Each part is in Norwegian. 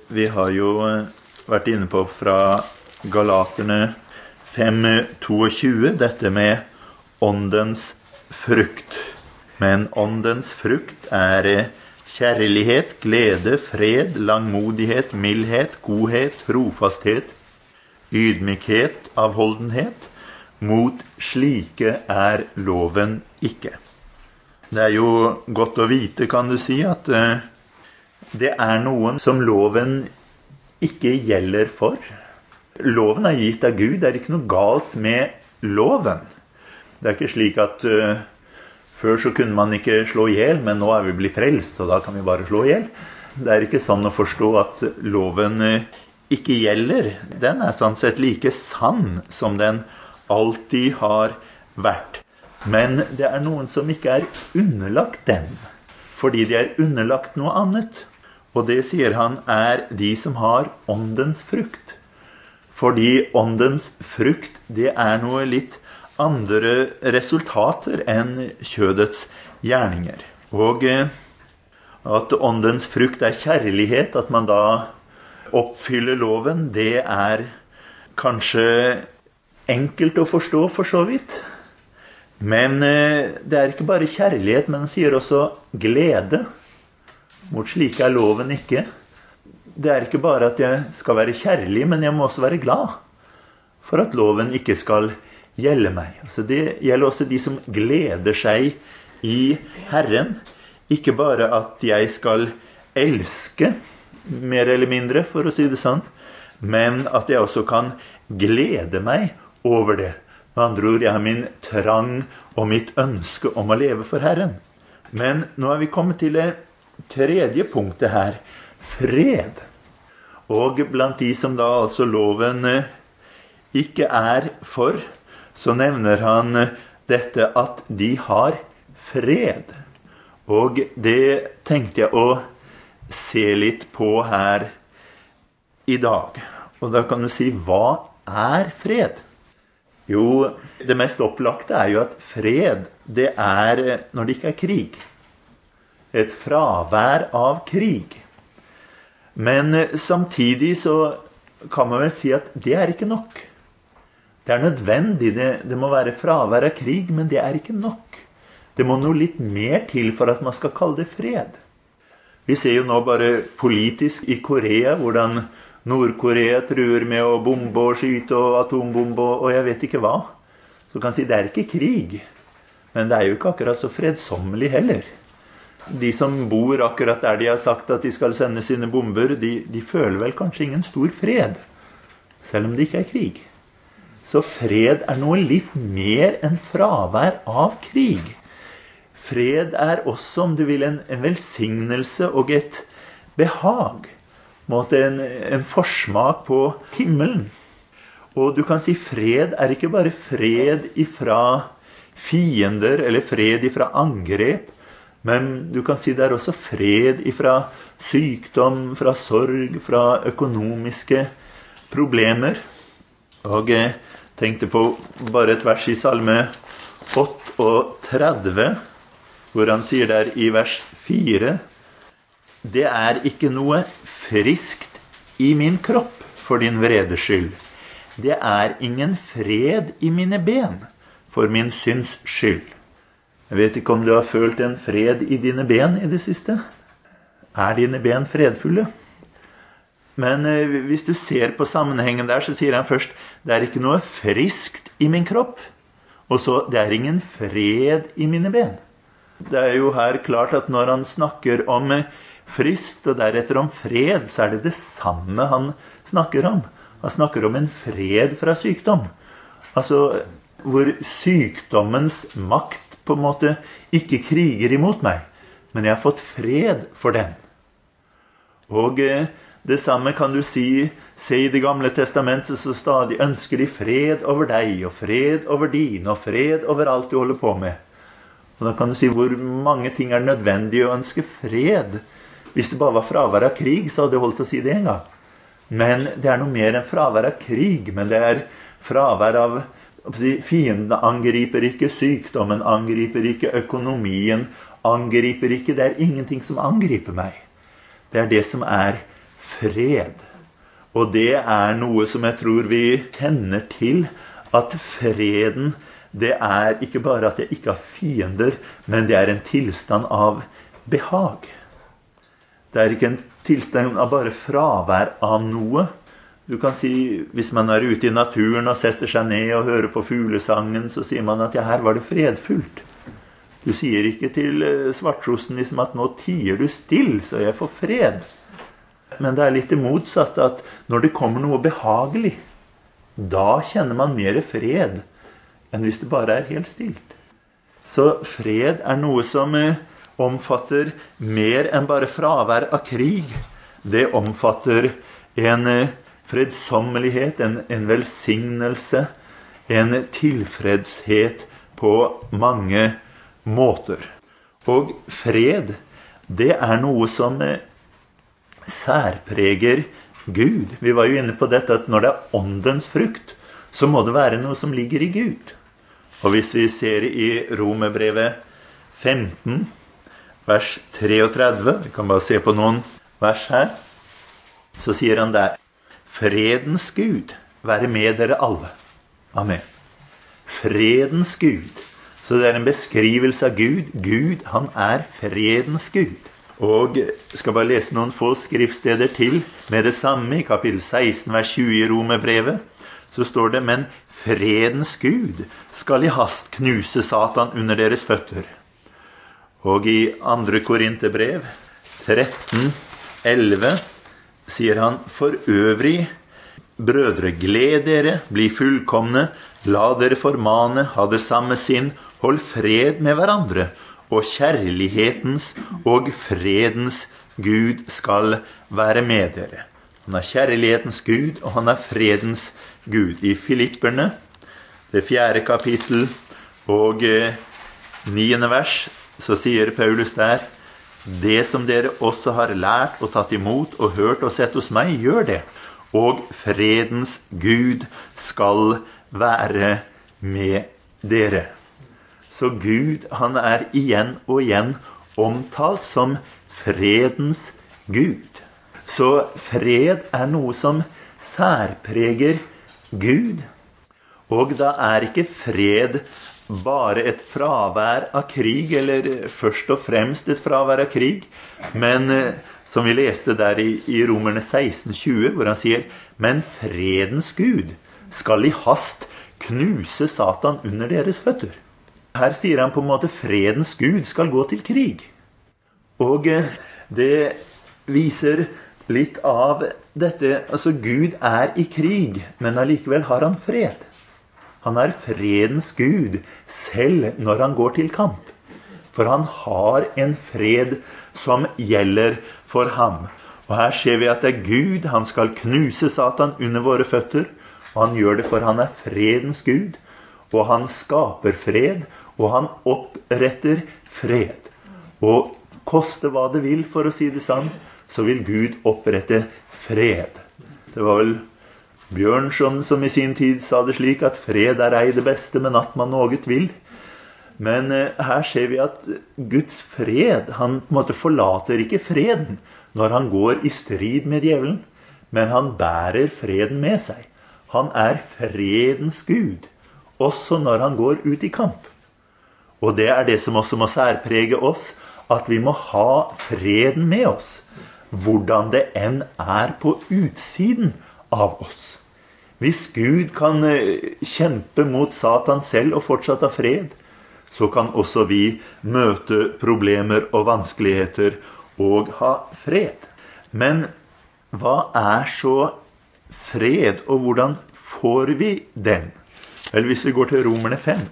Vi har jo vært inne på fra Galaterne 5:22, dette med åndens frukt. Men åndens frukt kjærlighet, glede, fred, langmodighet, mildhet, godhet, trofasthet, ydmykhet, avholdenhet. Mot slike loven ikke. Det jo godt å vite, kan du si, at det noen som loven ikke gjelder for. Loven gitt av Gud, det ikke noe galt med loven. Det ikke slik at før så kunne man ikke slå ihjel, men nå vi blitt frelst, og da kan vi bare slå ihjel. Det ikke sånn å forstå at loven ikke gjelder. Den sånn sett like sann som den alltid har vært. Men det noen som ikke underlagt den, fordi de underlagt noe annet. Og det sier han de som har åndens frukt. Fordi åndens frukt, det noe litt andre resultater enn kjødets gjerninger. Og at åndens frukt kjærlighet, at man da oppfyller loven, det kanskje enkelt å forstå for så vidt. Men det ikke bare kjærlighet, men han sier også glede. Mot slik loven ikke. Det ikke bare at jeg skal være kjærlig, men jeg må også være glad for at loven ikke skal gjelde meg. Altså det gjelder også de som gleder seg i Herren. Ikke bare at jeg skal elske, mer eller mindre, for å si det sånn, men at jeg også kan glede meg over det. Med andre ord, jeg har min trang og mitt ønske om å leve for Herren. Men nå vi kommet til det tredje punktet her, fred. Og blant de som da altså loven ikke for, så nevner han dette at de har fred. Og det tenkte jeg å se litt på her i dag. Og da kan du si, hva fred? Jo, det mest opplagte jo at fred, det når det ikke krig. Et fravær av krig. Men samtidig så kan man vel si at det ikke nok. Det nødvendig, det må være fravær av krig, men det ikke nok. Det må noe litt mer til for at man skal kalle det fred. Vi ser jo nå bare politisk i Korea, hvordan Nord-Korea truer med å bombe og skyte og atombombe og jeg vet ikke hva. Så kan si det ikke krig, men det jo ikke akkurat så fredsommelig heller. De som bor akkurat der de har sagt at de skal sende sine bomber, de føler vel kanskje ingen stor fred, selv om det ikke krig. Så fred noe litt mer enn fravær av krig. Fred også, om du vil, en velsignelse og et behag. Måte en forsmak på himmelen. Og du kan si fred ikke bare fred ifra fiender, eller fred ifra angrep, men du kan si det også fred ifra sykdom, fra sorg, fra økonomiske problemer. Og jeg tenkte på bare et vers i Salme 38, hvor han sier der i vers 4, det ikke noe friskt i min kropp for din vredes skyld. Det ingen fred i mine ben for min synds skyld. Jeg vet ikke om du har følt en fred i dine ben i det siste. Dine ben fredfulle? Men hvis du ser på sammenhengen der, så sier han først, det ikke noe friskt i min kropp, og så det ingen fred i mine ben. Det jo her klart at når han snakker om friskt, og deretter om fred, så det samme han snakker om. Han snakker om en fred fra sykdom. Altså, hvor sykdommens makt på en måte ikke kriger imot meg, men jeg har fått fred for den. Og det samme kan du se i det gamle testamentet, så stadig ønsker de fred over deg, og fred over dine, og fred over alt du holder på med. Og da kan du si hvor mange ting nødvendig å ønske fred. Hvis det bare var fravær av krig, så hadde jeg holdt å si det en gang. Men det noe mer enn fravær av krig, men det fravær av fienden angriper ikke, sykdommen angriper ikke, økonomien angriper ikke. Det ingenting som angriper meg. Det det som fred. Og det er noe som jeg tror vi kjenner til, at freden, det er ikke bare at jeg ikke har fiender, men det er en tilstand av behag. Det er ikke en tilstand av bare fravær av noe. Du kan si, hvis man er ute i naturen og setter seg ned og hører på fuglesangen, så sier man at ja, her var det fredfullt. Du sier ikke til svarttrosten liksom at nå tier du still, så jeg får fred. Men det er litt det motsatte, at når det kommer noe behagelig, da kjenner man mer fred enn hvis det bare er helt stilt. Så fred er noe som omfatter mer enn bare fravær av krig. Det omfatter en fredsommelighet, en velsignelse, en tilfredshet på mange måter. Og fred, det er noe som særpreger Gud. Vi var jo inne på dette at når det er åndens frukt, så må det være noe som ligger i Gud. Og hvis vi ser i Romerbrevet 15, vers 33, vi kan bare se på noen vers her, så sier han der: Fredens Gud være med dere alle. Amen. Fredens Gud. Så det er en beskrivelse av Gud. Gud, han er fredens Gud. Og jeg skal bare lese noen få skriftsteder til med det samme. I kapittel 16, vers 20 i Romerbrevet, så står det: Men fredens Gud skal i hast knuse Satan under deres føtter. Og i 2. Korinterbrev 13, 11 sier han: For øvrig, brødre, gled dere, bli fullkomne, la dere formane, ha det samme sinn, hold fred med hverandre, og kjærlighetens og fredens Gud skal være med dere. Han er kjærlighetens Gud, og han er fredens Gud. I Filipperne, det 4. kapittel og 9. vers, så sier Paulus der: Det som dere også har lært og tatt imot og hørt og sett hos meg, gjør det, og fredens Gud skal være med dere. Så Gud, han er igjen og igjen omtalt som fredens Gud. Så fred er noe som særpreger Gud. Og da er ikke fred bare et fravær av krig, eller først og fremst et fravær av krig, men som vi leste der i Romerne 16:20, hvor han sier: Men fredens Gud skal i hast knuse Satan under deres føtter. Her sier han på en måte fredens Gud skal gå til krig. Og det viser litt av dette. Altså, Gud er i krig, men allikevel har han fred. Han er fredens Gud selv når han går til kamp. For han har en fred som gjelder for ham. Og her ser vi at det er Gud, han skal knuse Satan under våre føtter. Og han gjør det for han er fredens Gud. Og han skaper fred, og han oppretter fred. Og koste hva det vil, for å si det sånn, så vil Gud opprette fred. Det var vel Bjørnson som i sin tid sa det slik, at fred er ei det beste, men at man noget vil. Men her ser vi at Guds fred, han på en måte forlater ikke freden når han går i strid med djevelen, men han bærer freden med seg. Han er fredens Gud, også når han går ut i kamp. Og det er det som også må særprege oss, at vi må ha freden med oss, hvordan det enn er på utsiden av oss. Hvis Gud kan kjempe mot Satan selv og fortsatt ha fred, så kan også vi møte problemer og vanskeligheter og ha fred. Men hva er så fred, og hvordan får vi den? Vel, hvis vi går til Romerne 5.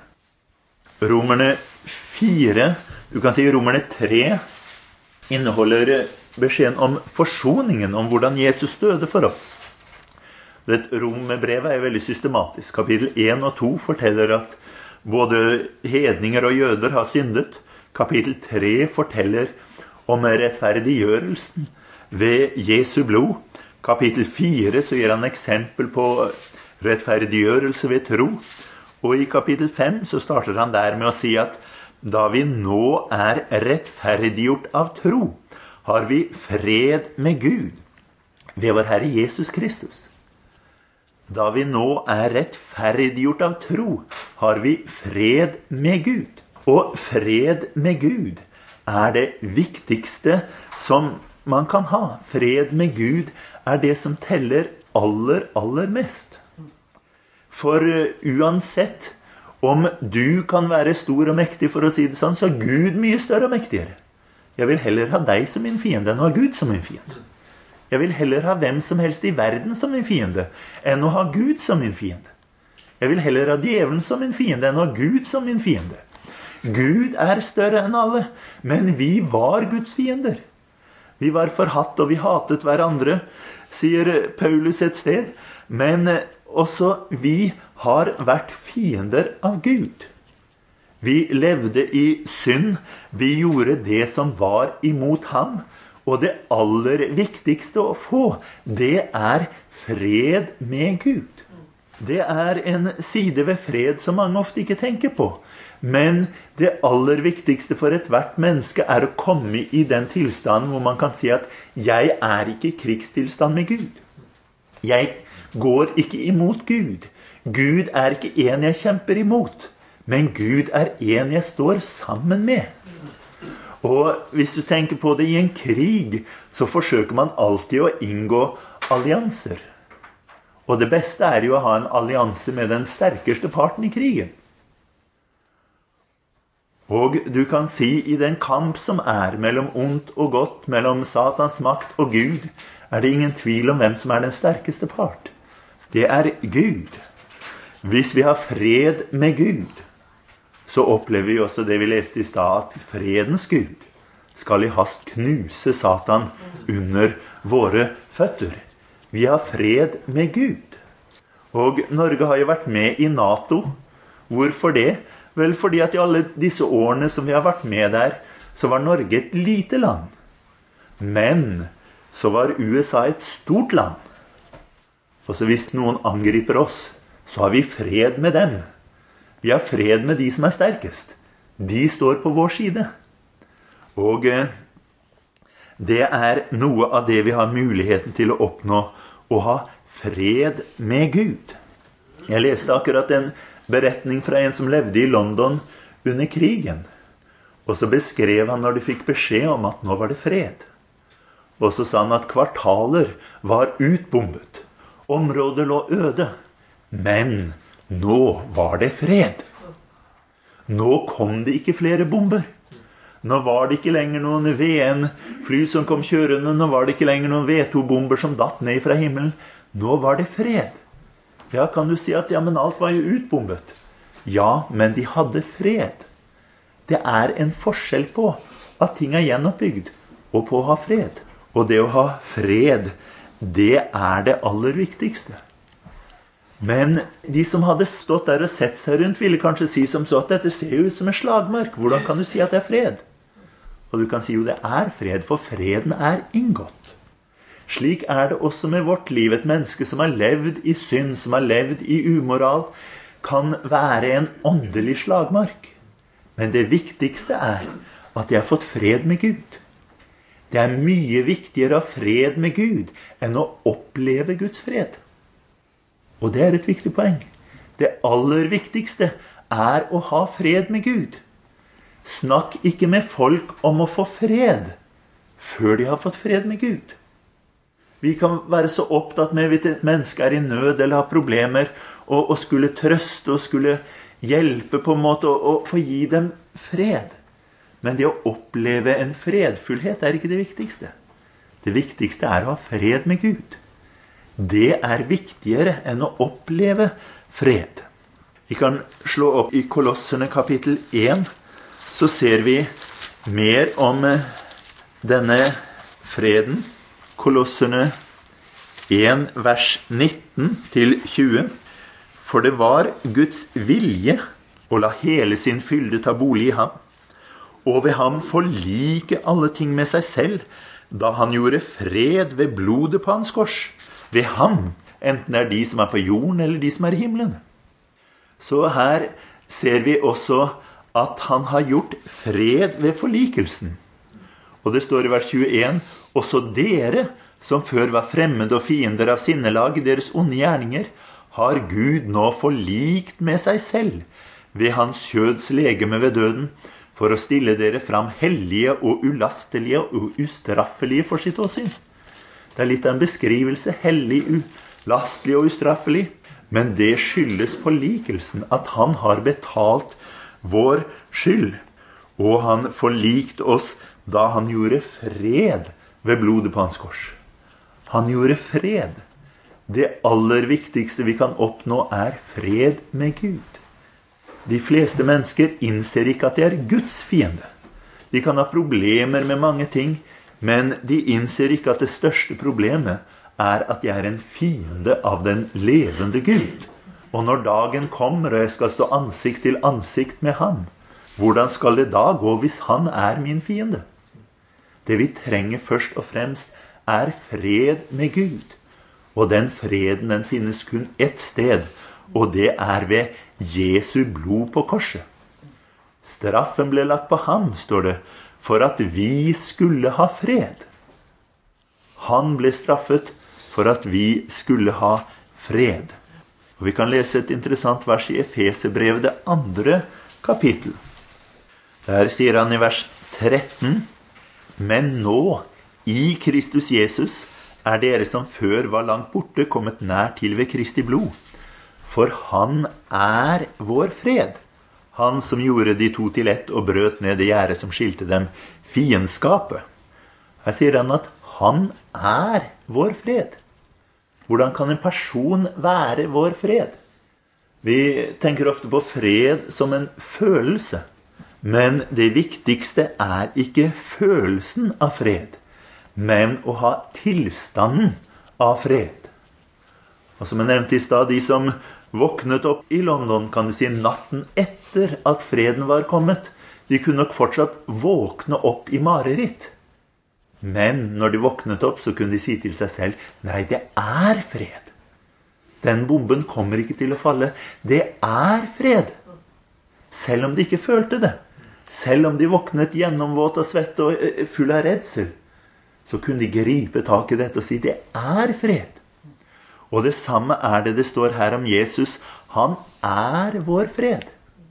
Romerne 4, du kan si Romerne 3, inneholder beskjeden om forsoningen, om hvordan Jesus døde for oss. Det Romerbrevet er veldig systematisk. Kapittel 1 og 2 forteller at både hedninger og jøder har syndet. Kapittel 3 forteller om rettferdiggjørelsen ved Jesu blod. Kapittel 4 så gir han eksempel på rettferdiggjørelse ved tro. Og i kapittel 5 så starter han der med å si at da vi nå er rettferdiggjort av tro, har vi fred med Gud ved vår Herre Jesus Kristus. Da vi nå er rettferdiggjort av tro, har vi fred med Gud. Og fred med Gud er det viktigste som man kan ha. Fred med Gud er det som teller aller mest. For uansett om du kan være stor og mektig, for å si det sånn, så er Gud mye større og mektigere. Jeg vil heller ha deg som min fiende enn å ha Gud som min fiende. Jeg vil heller ha hvem som helst i verden som min fiende enn å ha Gud som min fiende. Jeg vil heller ha djevelen som min fiende enn å ha Gud som min fiende. Gud er større enn alle, men vi var Guds fiender. Vi var forhatt og vi hatet hverandre, sier Paulus et sted, men også vi har vært fiender av Gud. Vi levde i synd, vi gjorde det som var imot ham, og det aller viktigste å få, det er fred med Gud. Det er en side ved fred som mange ofte ikke tenker på. Men det aller viktigste for et hvert menneske er å komme i den tilstanden hvor man kan si at jeg er ikke i krigstilstand med Gud. Jeg går ikke imot Gud. Gud er ikke en jeg kjemper imot, men Gud er en jeg står sammen med. Og hvis du tenker på det i en krig, så forsøker man alltid å inngå allianser. Og det beste er jo å ha en allianse med den sterkeste parten i krigen. Og du kan si i den kamp som er mellom ondt og godt, mellom Satans makt og Gud, er det ingen tvil om hvem som er den sterkeste part. Det er Gud. Hvis vi har fred med Gud, så opplever vi også det vi leste i stad, at fredens Gud skal i hast knuse Satan under våre føtter. Vi har fred med Gud. Og Norge har jo vært med i NATO. Hvorfor det? Vel, fordi at i alle disse årene som vi har vært med der, så var Norge et lite land. Men så var USA et stort land. Og så hvis noen angriper oss, så har vi fred med dem. Vi har fred med de som er sterkest. De står på vår side. Og det er noe av det vi har muligheten til å oppnå, å ha fred med Gud. Jeg leste akkurat en beretning fra en som levde i London under krigen. Og så beskrev han når de fikk beskjed om at nå var det fred. Og så sa han at kvartaler var utbombet. Området lå øde. Men nå var det fred. Nå kom det ikke flere bomber. Nå var det ikke lenger noen VN-fly som kom kjørende. Nå var det ikke lenger noen V2-bomber som datt ned fra himmelen. Nå var det fred. Ja, kan du si at ja, men alt var jo utbombet. Ja, men de hadde fred. Det er en forskjell på at ting er gjenoppbygd og på å ha fred. Og det å ha fred, det er det aller viktigste. Men de som hadde stått der og sett seg rundt ville kanskje si som så at dette ser jo ut som en slagmark. Hvordan kan du si at det er fred? Og du kan si jo det er fred, for freden er inngått. Slik er det også med vårt liv. Et menneske som har levd i synd, som har levd i umoral, kan være en åndelig slagmark. Men det viktigste er at jeg har fått fred med Gud. Det er mye viktigere å ha fred med Gud enn å oppleve Guds fred. Og det er et viktig poeng. Det aller viktigste er å ha fred med Gud. Snakk ikke med folk om å få fred før de har fått fred med Gud. Vi kan være så opptatt med at et menneske er i nød eller har problemer, og skulle trøste og skulle hjelpe på en måte og få gi dem fred. Men det å oppleve en fredfullhet er ikke det viktigste. Det viktigste er å ha fred med Gud. Det er viktigere enn å oppleve fred. Vi kan slå opp i Kolosserne kapittel 1, så ser vi mer om denne freden. Kolosserne 1, vers 19-20. For det var Guds vilje å la hele sin fylde ta bolig i ham, og ved ham forlike alle ting med seg selv, da han gjorde fred ved blodet på hans kors. Ved ham, enten det er de som er på jorden eller de som er i himmelen. Så her ser vi også at han har gjort fred ved forlikelsen. Og det står i vers 21, også dere som før var fremmede og fiender av sinnelag i deres onde gjerninger, har Gud nå forlikt med seg selv ved hans kjøds legeme ved døden, for å stille dere fram hellige og ulastelige og ustraffelige for sitt åsyn. Det er litt av en beskrivelse, hellig, ulastelig og ustraffelig, men det skyldes forlikelsen, at han har betalt vår skyld, og han forlikt oss da han gjorde fred ved blodet på hans kors. Han gjorde fred. Det aller viktigste vi kan oppnå er fred med Gud. De fleste mennesker innser ikke at de er Guds fiende. De kan ha problemer med mange ting, men de innser ikke at det største problemet er at de er en fiende av den levende Gud. Og når dagen kommer og jeg skal stå ansikt til ansikt med ham, hvordan skal det da gå hvis han er min fiende? Det vi trenger først og fremst er fred med Gud. Og den freden, den finnes kun ett sted, og det er ved Jesu blod på korset. Straffen ble lagt på ham, står det, for at vi skulle ha fred. Han ble straffet for at vi skulle ha fred. Og vi kan lese et interessant vers i Efesebrevet, det 2. kapittel. Der sier han i vers 13, «Men nå, i Kristus Jesus, er dere som før var langt borte kommet nær til ved Kristi blod. For han er vår fred. Han som gjorde de to til ett og brøt ned det gjerde som skilte dem, fiendskapet. Her sier han at han er vår fred. Hvordan kan en person være vår fred? Vi tenker ofte på fred som en følelse. Men det viktigste er ikke følelsen av fred, men å ha tilstanden av fred. Og som jeg nevnte i stad, de som våknet opp i London, kan du si, natten etter at freden var kommet, de kunne nok fortsatt våkne opp i mareritt. Men når de våknet opp, så kunne de si til seg selv, nei, det er fred. Den bomben kommer ikke til å falle. Det er fred. Selv om de ikke følte det. Selv om de våknet gjennomvåt av svett og full av redsel, så kunne de gripe tak i dette og si, det er fred. Og det samme er det står her om Jesus. Han er vår fred.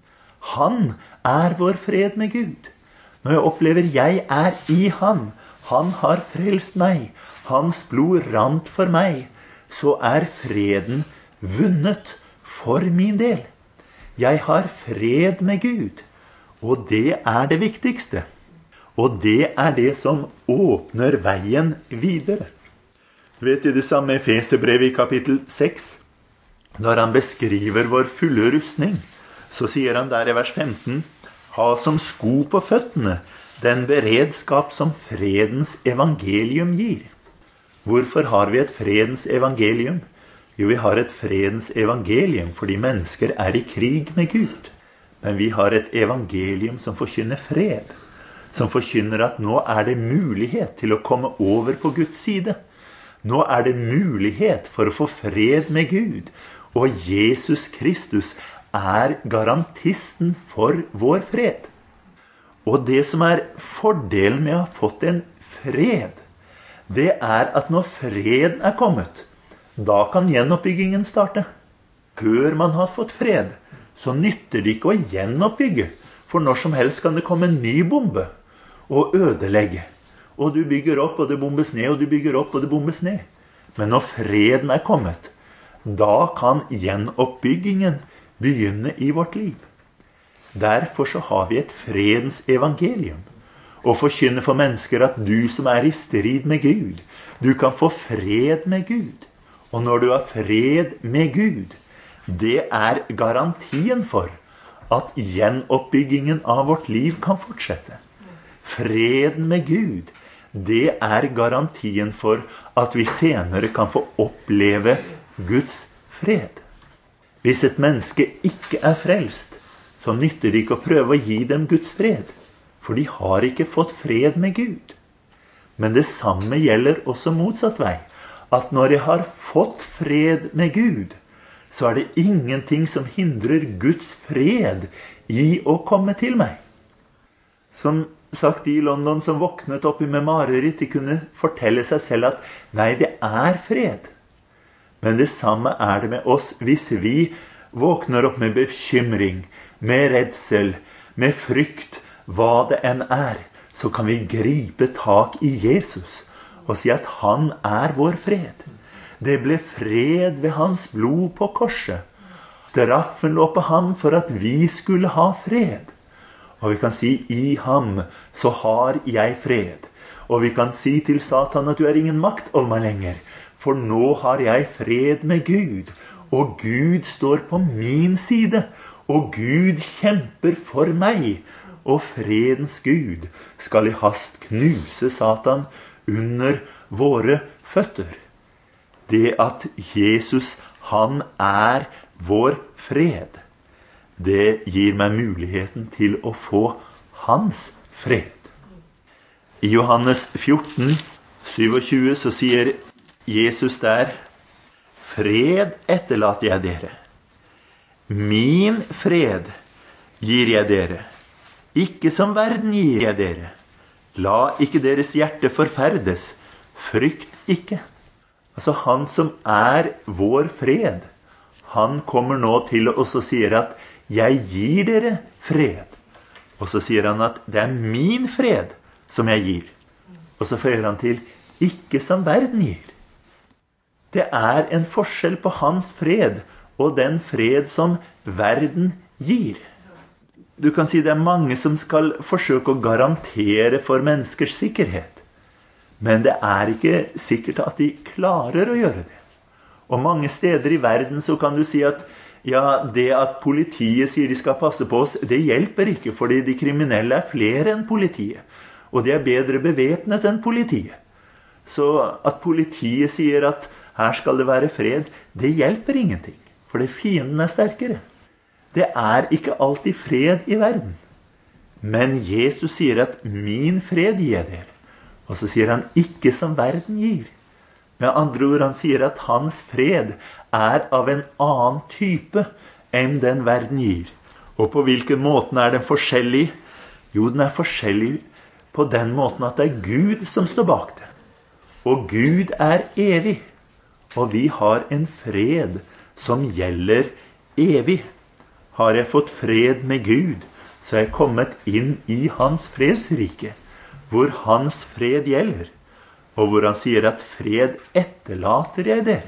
Han er vår fred med Gud. Når jeg opplever jeg er i han, han har frelst meg, hans blod rant for meg, så er freden vunnet for min del. Jeg har fred med Gud, og det er det viktigste. Og det er det som åpner veien videre. Vet du det samme i Efesebrevet i kapittel 6? Når han beskriver vår fulle rustning, så sier han der i vers 15, «Ha som sko på føttene den beredskap som fredens evangelium gir». Hvorfor har vi et fredens evangelium? Jo, vi har et fredens evangelium fordi mennesker er i krig med Gud. Men vi har et evangelium som forkynner fred, som forkynner at nå er det mulighet til å komme over på Guds side. Nå er det mulighet for å få fred med Gud, og Jesus Kristus er garantisten for vår fred. Og det som er fordelen med å ha fått en fred, det er at når freden er kommet, da kan gjenoppbyggingen starte. Før man har fått fred, så nytter det ikke å gjenoppbygge, for når som helst kan det komme en ny bombe og ødelegge. Og du bygger opp, og det bombes ned, og du bygger opp, og det bombes ned. Men når freden er kommet, da kan gjenoppbyggingen begynne i vårt liv. Derfor så har vi et fredens evangelium, og forkynner for mennesker at du som er i strid med Gud, du kan få fred med Gud. Og når du har fred med Gud, det er garantien for at gjenoppbyggingen av vårt liv kan fortsette. Freden med Gud, det er garantien for at vi senere kan få oppleve Guds fred. Hvis et menneske ikke er frelst, så nytter det ikke å prøve å gi dem Guds fred, for de har ikke fått fred med Gud. Men det samme gjelder også motsatt vei, at når jeg har fått fred med Gud, så er det ingenting som hindrer Guds fred i å komme til meg. Som sagt de i London som våknet opp med mareritt, de kunne fortelle seg selv at nei, det er fred. Men det samme er det med oss hvis vi våkner opp med bekymring, med redsel, med frykt, hva det enn er, så kan vi gripe tak i Jesus og si at han er vår fred. Det ble fred ved hans blod på korset. Straffen lå på ham for at vi skulle ha fred. Og vi kan si, i ham så har jeg fred. Og vi kan si til Satan at du er ingen makt over meg lenger, for nå har jeg fred med Gud. Og Gud står på min side, og Gud kjemper for meg. Og fredens Gud skal i hast knuse Satan under våre føtter. Det at Jesus, han er vår fred, det gir meg muligheten til å få hans fred. I Johannes 14, 27 så sier Jesus der, fred etterlater jeg dere. Min fred gir jeg dere. Ikke som verden gir jeg dere. La ikke deres hjerte forferdes. Frykt ikke. Altså han som er vår fred, han kommer nå til oss og sier at jeg gir dere fred. Og så sier han at det er min fred som jeg gir. Og så føyer han til, ikke som verden gir. Det er en forskjell på hans fred og den fred som verden gir. Du kan si det er mange som skal forsøke å garantere for menneskers sikkerhet. Men det er ikke sikkert at de klarer å gjøre det. Og mange steder i verden så kan du si at ja, det at politiet sier de skal passe på oss, det hjelper ikke, fordi de kriminelle er flere enn politiet. Og de er bedre bevæpnet enn politiet. Så at politiet sier at her skal det være fred, det hjelper ingenting. Fordi fienden er sterkere. Det er ikke alltid fred i verden. Men Jesus sier at min fred gir jeg dere. Og så sier han ikke som verden gir. Med andre ord, han sier at hans fred er av en annen type enn den verden gir. Og på hvilken måten er den forskjellig? Jo, den er forskjellig på den måten at det er Gud som står bak det. Og Gud er evig. Og vi har en fred som gjelder evig. Har jeg fått fred med Gud, så er jeg kommet inn i hans fredsrike, hvor hans fred gjelder, og hvor han sier at fred etterlater jeg dere.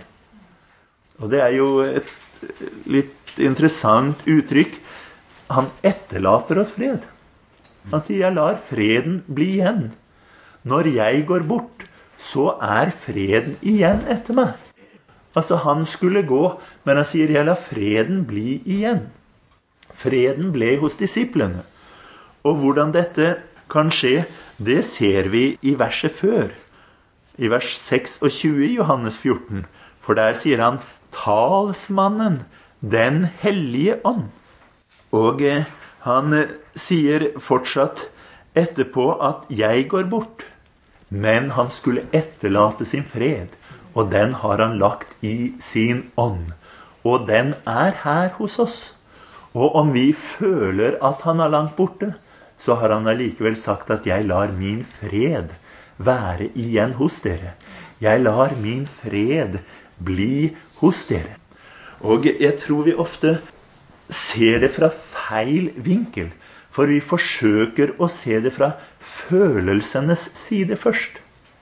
Og det er jo et litt interessant uttrykk. Han etterlater oss fred. Han sier, jeg lar freden bli igjen. Når jeg går bort, så er freden igjen etter meg. Altså han skulle gå, men han sier, jeg lar freden bli igjen. Freden ble hos disiplene. Og hvordan dette kan skje, det ser vi i verset før. I vers 26 i Johannes 14. For der sier han, talsmannen, den hellige ånd. Og han sier fortsatt etterpå at jeg går bort. Men han skulle etterlate sin fred, og den har han lagt i sin ånd. Og den er her hos oss. Og om vi føler at han er langt borte, så har han allikevel sagt at jeg lar min fred være igjen hos dere. Jeg lar min fred bli hos dere. Og jeg tror vi ofte ser det fra feil vinkel, for vi forsøker å se det fra følelsenes side først.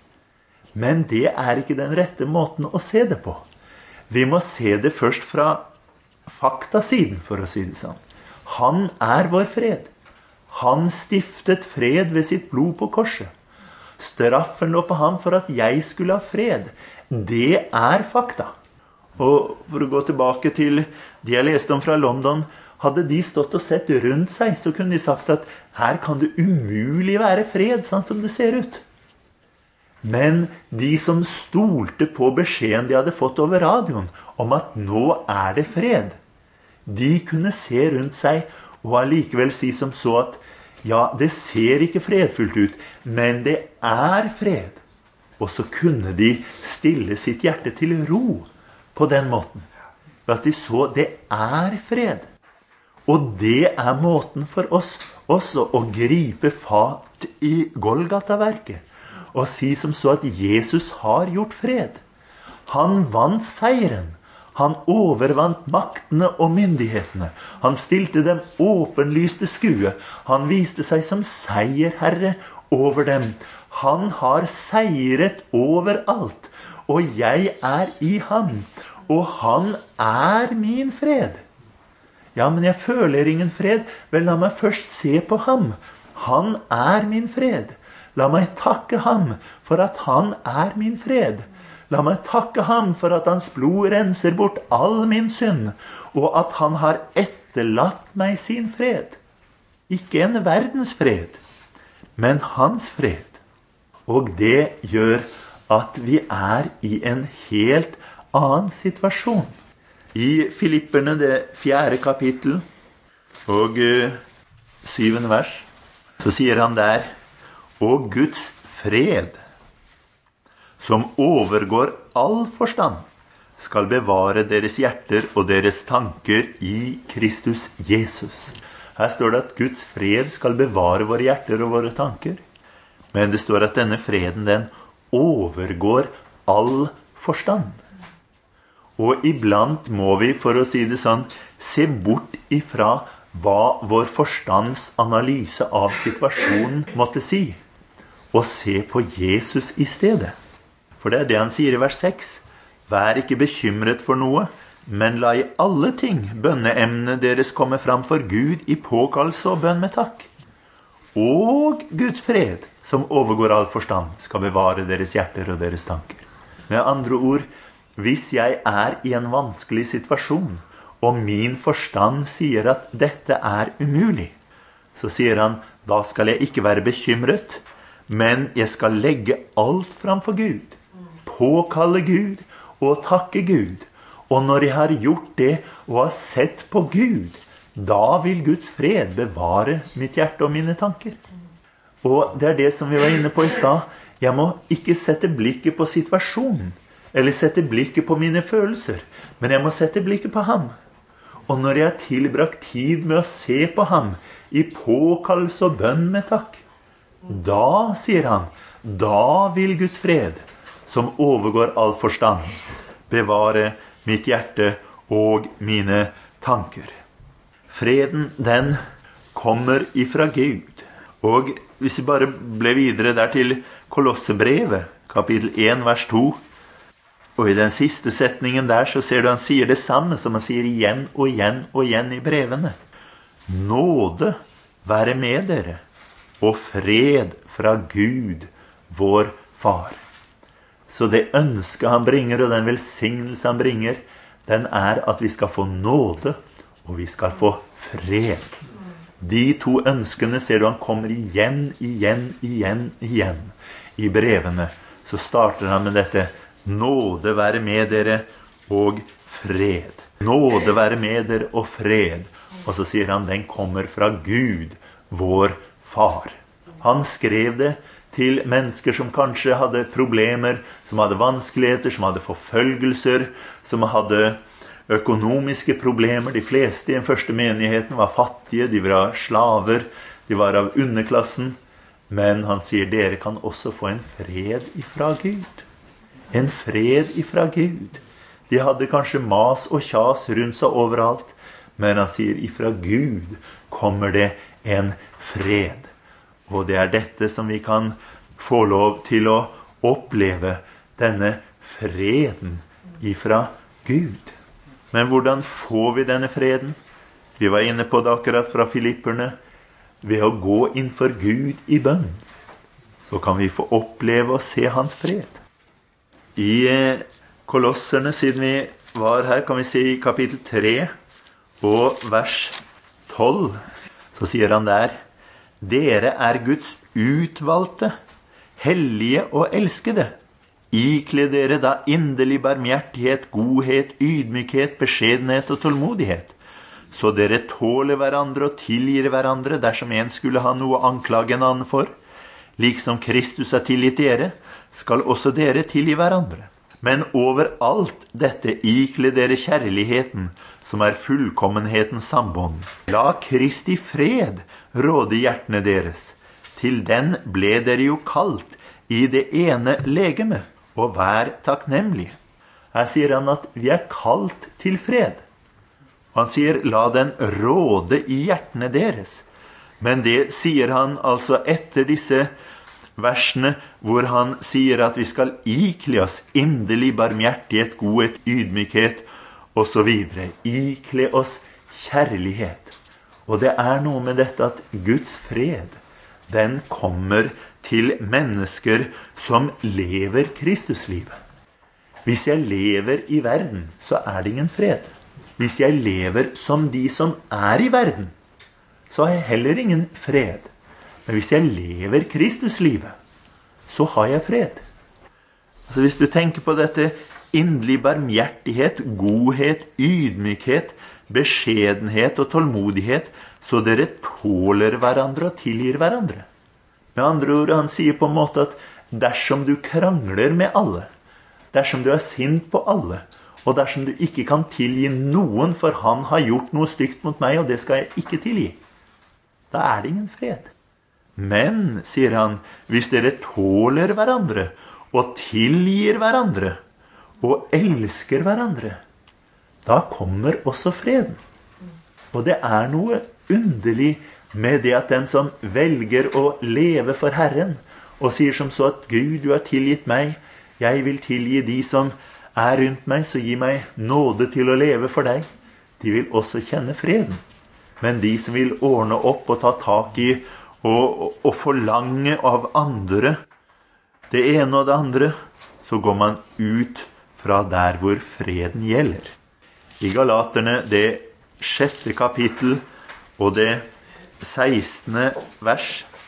Men det er ikke den rette måten å se det på. Vi må se det først fra faktasiden, for å si det sånn. Han er vår fred. Han stiftet fred ved sitt blod på korset. Straffen lå på ham for at jeg skulle ha fred. Det er fakta. Og for å gå tilbake til de jeg leste om fra London, hadde de stått og sett rundt seg, så kunne de sagt at her kan det umulig være fred, sånn som det ser ut. Men de som stolte på beskjeden de hadde fått over radioen, om at nå er det fred, de kunne se rundt seg og allikevel si som så at ja, det ser ikke fredfullt ut, men det er fred. Og så kunne de stille sitt hjerte til ro på den måten. At de så, det er fred. Og det er måten for oss også å gripe ut i Golgata-verket og si som så at Jesus har gjort fred. Han vant seieren. Han overvant maktene og myndighetene. Han stilte dem åpenlyste skue. Han viste seg som seierherre over dem. Han har seiret over alt, og jeg er i ham, og han er min fred. Ja, men jeg føler ingen fred. Vel, la meg først se på ham. Han er min fred. La meg takke ham for at han er min fred. La meg takke ham for at hans blod renser bort all min synd, og at han har etterlatt meg sin fred. Ikke en verdens fred, men hans fred. Og det gjør at vi er i en helt annen situasjon. I Filipperne, det 4. kapittel og 7. vers, så sier han der, og Guds fred, som overgår all forstand, skal bevare deres hjerter og deres tanker i Kristus Jesus. Her står det at Guds fred skal bevare våre hjerter og våre tanker. Men det står at denne freden, den overgår all forstand. Og iblant må vi, for å si det sånn, se bort ifra hva vår forstands analyse av situasjonen måtte si, og se på Jesus i stedet. For det er det han sier i vers 6. Vær ikke bekymret for noe, men la i alle ting bønneemnene deres komme fram for Gud i påkallelse og bønn med takk. Og Guds fred, som overgår all forstand, skal bevare deres hjerter og deres tanker. Med andre ord, hvis jeg er i en vanskelig situasjon, og min forstand sier at dette er umulig, så sier han, da skal jeg ikke være bekymret, men jeg skal legge alt fram for Gud, påkalle Gud og takke Gud. Og når jeg har gjort det og har sett på Gud, da vil Guds fred bevare mitt hjerte og mine tanker. Og det er det som vi var inne på i stad. Jeg må ikke sette blikket på situasjonen, eller sette blikket på mine følelser, men jeg må sette blikket på ham. Og når jeg har tilbrakt tid med å se på ham, i påkallelse og bønn med takk, da, sier han, da vil Guds fred, som overgår all forstand, bevare mitt hjerte og mine tanker. Freden, den kommer ifra Gud. Og hvis vi bare ble videre der til Kolossebrevet, kapittel 1, vers 2, og i den siste setningen der så ser du han sier det samme som han sier igjen og igjen og igjen i brevene. Nåde være med dere, og fred fra Gud, vår far. Så det ønsket han bringer, og den velsignelse han bringer, den er at vi skal få nåde, og vi skal få fred. De to ønskene ser du han kommer igjen i brevene. Så starter han med dette, nåde være med dere og fred. Nåde være med dere og fred. Og så sier han, den kommer fra Gud, vår far. Han skrev det til mennesker som kanskje hadde problemer, som hadde vanskeligheter, som hadde forfølgelser, som hadde økonomiske problemer. De fleste i den første menigheten var fattige, de var slaver, de var av underklassen. Men han sier, dere kan også få en fred ifra Gud. En fred ifra Gud. De hadde kanskje mas og kjas rundt seg overalt, men han sier, ifra Gud kommer det en fred. Og det er dette som vi kan få lov til å oppleve, denne freden ifra Gud. Men hvordan får vi denne freden? Vi var inne på det akkurat fra Filipperne. Ved å gå inn for Gud i bønn, så kan vi få oppleve og se hans fred. I Kolosserne, siden vi var her, kan vi se i kapittel 3 og vers 12, så sier han der, dere er Guds utvalgte, hellige og elskede. Ikle dere da inderlig barmhjertighet, godhet, ydmykhet, beskjedenhet og tålmodighet, så dere tåler hverandre og tilgir hverandre dersom en skulle ha noe å anklage en annen for. Liksom Kristus er tilgitt dere, skal også dere tilgi hverandre. Men over alt dette ikle dere kjærligheten, som er fullkommenhetens sambånd. La Kristi fred råde hjertene deres. til den ble dere jo kalt i det ene legeme, og vær takknemlige. Her sier han at vi kalt til fred. Han sier, la den råde i hjertene deres. Men det sier han altså etter disse versene, hvor han sier at vi skal ikle oss inderlig barmhjertighet, godhet, ydmykhet, og så videre. Ikle oss kjærlighet. Og det noe med dette at Guds fred, den kommer til mennesker som lever Kristuslivet. Hvis jeg lever i verden, så det ingen fred. Hvis jeg lever som de som i verden, så har jeg heller ingen fred. Men hvis jeg lever Kristuslivet, så har jeg fred. Altså hvis du tenker på dette, inderlig barmhjertighet, godhet, ydmykhet, beskjedenhet og tålmodighet, så dere tåler hverandre og tilgir hverandre. Med andre ord, han sier på en måte at dersom du krangler med alle, dersom du sint på alle, og dersom du ikke kan tilgi noen, for han har gjort noe stygt mot meg, og det skal jeg ikke tilgi, da det ingen fred. Men, sier han, hvis dere tåler hverandre, og tilgir hverandre, og elsker hverandre, da kommer også freden. Og det noe underlig med det at den som velger å leve for Herren, og sier som så at Gud, du har tilgitt meg, jeg vil tilgi de som rundt meg, så gi meg nåde til å leve for deg. De vil også kjenne freden. Men de som vil ordne opp og ta tak i og forlange av andre det ene og det andre, så går man ut fra der hvor freden gjelder. I Galaterne, det 6. kapittel og det 16. vers,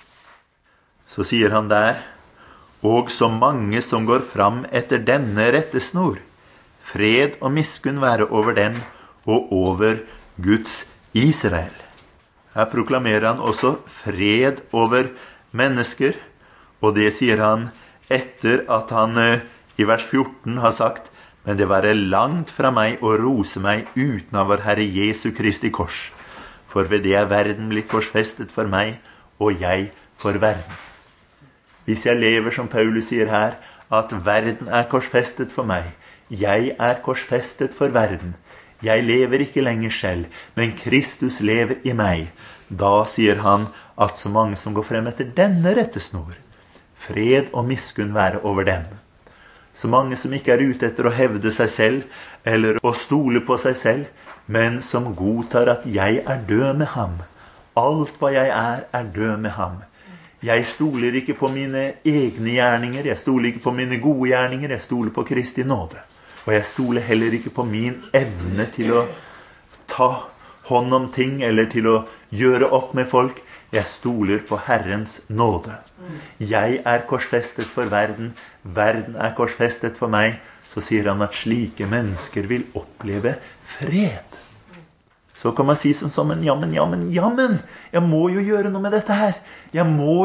så sier han der, og så mange som går fram etter denne rettesnor, fred og miskunn være over dem og over Guds Israel. Her proklamerer han også fred over mennesker, og det sier han etter at han i vers 14 har sagt, men det være langt fra meg å rose meg uten av vår Herre Jesu Kristi kors, for ved det verden blitt korsfestet for meg, og jeg for verden. Hvis jeg lever som Paulus sier her, at verden korsfestet for meg, jeg korsfestet for verden, jeg lever ikke lenger selv, men Kristus lever i meg, da sier han at så mange som går frem etter denne rettesnor, fred og miskunn være over dem. Så mange som ikke ute etter å hevde seg selv, eller å stole på seg selv, men som godtar at jeg død med ham. Alt hva jeg død med ham. Jeg stoler ikke på mine egne gjerninger, jeg stoler ikke på mine gode gjerninger, jeg stoler på Kristi nåde. Og jeg stoler heller ikke på min evne til å ta hånd om ting, eller til å gjøre opp med folk. Jeg stoler på Herrens nåde. Jeg korsfestet for verden, verden korsfestet for meg. Så sier han at slike mennesker vil oppleve fred. Så kan man si som men, jammen, jeg må jo gjøre noe med dette her. Det må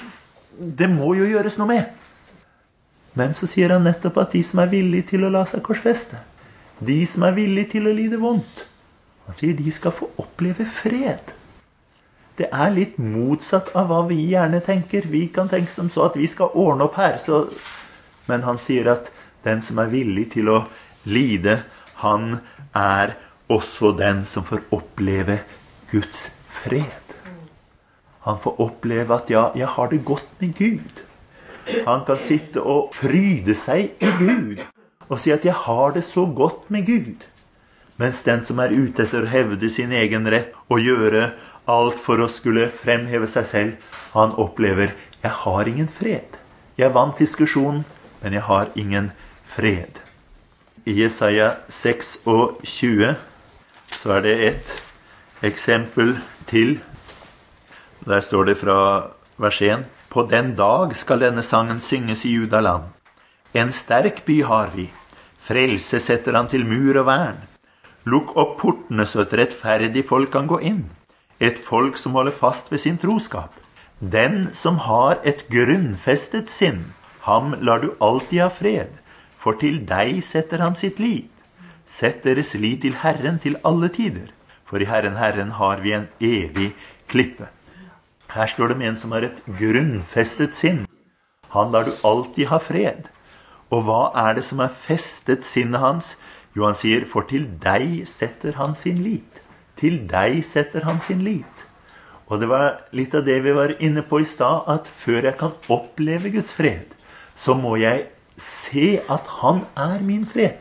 jo gjøres noe med. Men så sier han nettopp at de som villige til å la seg korsfeste, de som villige til å lide vondt, han sier de skal få oppleve fred. Det litt motsatt av hva vi gjerne tenker. Vi kan tenke som så at vi skal ordne opp her. Men han sier at den som villig til å lide, han også den som får oppleve Guds fred. Han får oppleve at ja, jeg har det godt med Gud. Han kan sitte og fryde seg i Gud, og si at jeg har det så godt med Gud. Mens den som ute etter å hevde sin egen rett, og gjøre alt for å skulle fremheve seg selv, han opplever, jeg har ingen fred. Jeg vant diskusjonen, men jeg har ingen fred. I Jesaja 6:20, så det et eksempel til. Der står det fra vers 1. På den dag skal denne sangen synges i Judaland. En sterk by har vi. Frelse setter han til mur og vern. Lukk opp portene så et rettferdig folk kan gå inn. Et folk som holder fast ved sin troskap. Den som har et grunnfestet sinn, ham lar du alltid ha fred. For til deg setter han sitt lit. Sett deres lit til Herren til alle tider. For i Herren har vi en evig klippe. Her står det med en som har et grunnfestet sinn. Han lar du alltid ha fred. Og hva er det som er festet sinnet hans? Jo, han sier, for til deg setter han sin lit. Til deg setter han sin lit. Og det var litt av det vi var inne på i stad, at før jeg kan oppleve Guds fred, så må jeg se at han er min fred.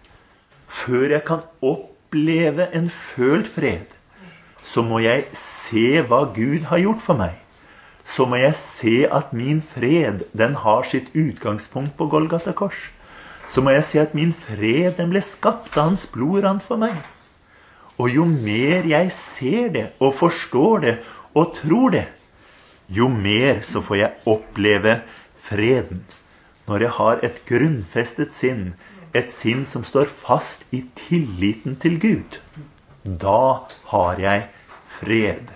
Før jeg kan oppleve en følt fred, så må jeg se hva Gud har gjort for meg. Så må jeg se at min fred, den har sitt utgangspunkt på Golgata kors. Så må jeg se at min fred, den ble skapt da hans blod rant for meg. Og jo mer jeg ser det, og forstår det, og tror det, jo mer så får jeg oppleve freden. Når jeg har et grunnfestet sinn, et sinn som står fast i tilliten til Gud, da har jeg fred.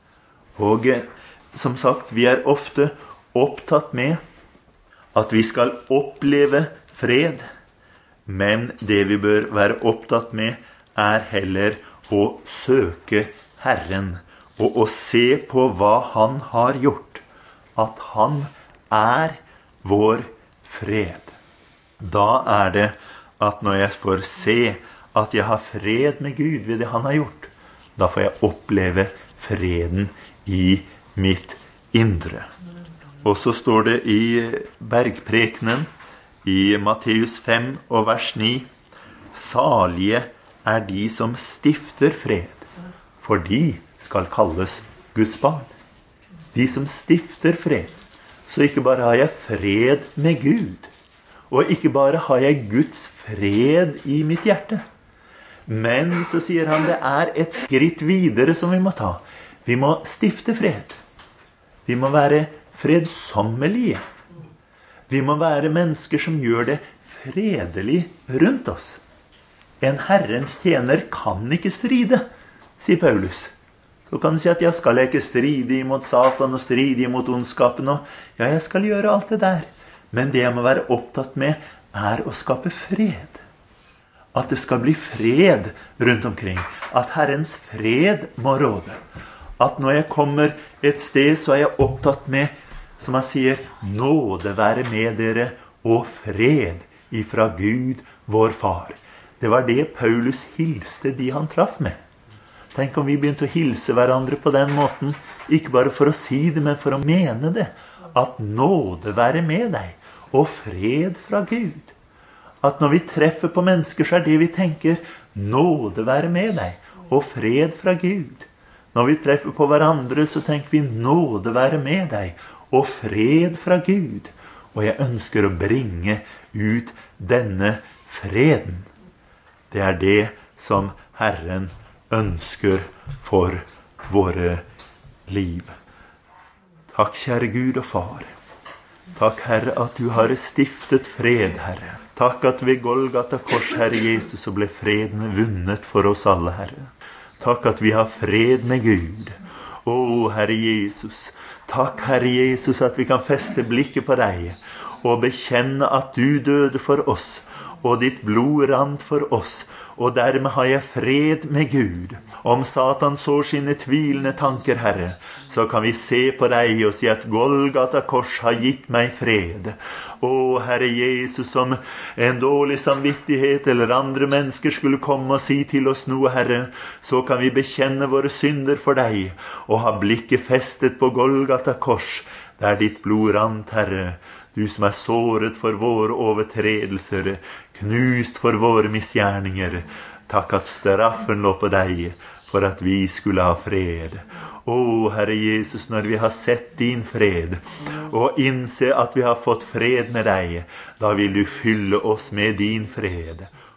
Og som sagt, vi er ofte opptatt med at vi skal oppleve fred, men det vi bør være opptatt med er heller å søke Herren, og å se på hva han har gjort, at han er vår fred. Da er det at når jeg får se at jeg har fred med Gud ved det han har gjort, da får jeg oppleve freden i mitt indre. Og så står det i bergprekenen i Matteus 5 og vers 9, salige er de som stifter fred, for de skal kalles Guds barn. De som stifter fred. Så ikke bare har jeg fred med Gud, og ikke bare har jeg Guds fred i mitt hjerte, men så sier han det er et skritt videre som vi må ta. Vi må stifte fred. Vi må være fredsommelige. Vi må være mennesker som gjør det fredelig rundt oss. En Herrens tjener kan ikke stride, sier Paulus. Så kan du si at jeg skal ikke stride imot Satan og stride imot ondskapen. Ja, jeg skal gjøre alt det der. Men det jeg må være opptatt med er å skape fred. At det skal bli fred rundt omkring. At Herrens fred må råde. At når jeg kommer et sted, så er jeg opptatt med, som han sier, nåde være med dere og fred ifra Gud, vår far. Det var det Paulus hilste de han traff med. Tenk om vi begynte å hilse hverandre på den måten, ikke bare for å si det, men for å mene det. At nåde være med deg, og fred fra Gud. At når vi treffer på mennesker, så er det vi tenker, nåde være med deg, og fred fra Gud. Når vi treffer på hverandre, så tenker vi, nåde være med deg, og fred fra Gud. Og jeg ønsker å bringe ut denne freden. Det er det som Herren ønsker for våre liv. Takk, kjære Gud og Far. Takk, Herre, at du har stiftet fred, Herre. Takk at ved Golgata kors, Herre Jesus, så ble freden vunnet for oss alle, Herre. Takk at vi har fred med Gud. Å, Herre Jesus. Takk, Herre Jesus, at vi kan feste blikket på deg og bekjenne at du døde for oss, og ditt blod rant for oss, og dermed har jeg fred med Gud. Om Satan så sine tvilende tanker, Herre, så kan vi se på deg og si at Golgata kors har gitt meg fred. Å, Herre Jesus, om en dårlig samvittighet eller andre mennesker skulle komme og si til oss noe, Herre, så kan vi bekjenne våre synder for deg, og ha blikket festet på Golgata kors, der ditt blod rant, Herre. Du som er såret for våre overtredelser, knust for våre misgjerninger. Takk at straffen lå på deg, for at vi skulle ha fred. Å, Herre Jesus, når vi har sett din fred, og innse at vi har fått fred med deg, da vil du fylle oss med din fred.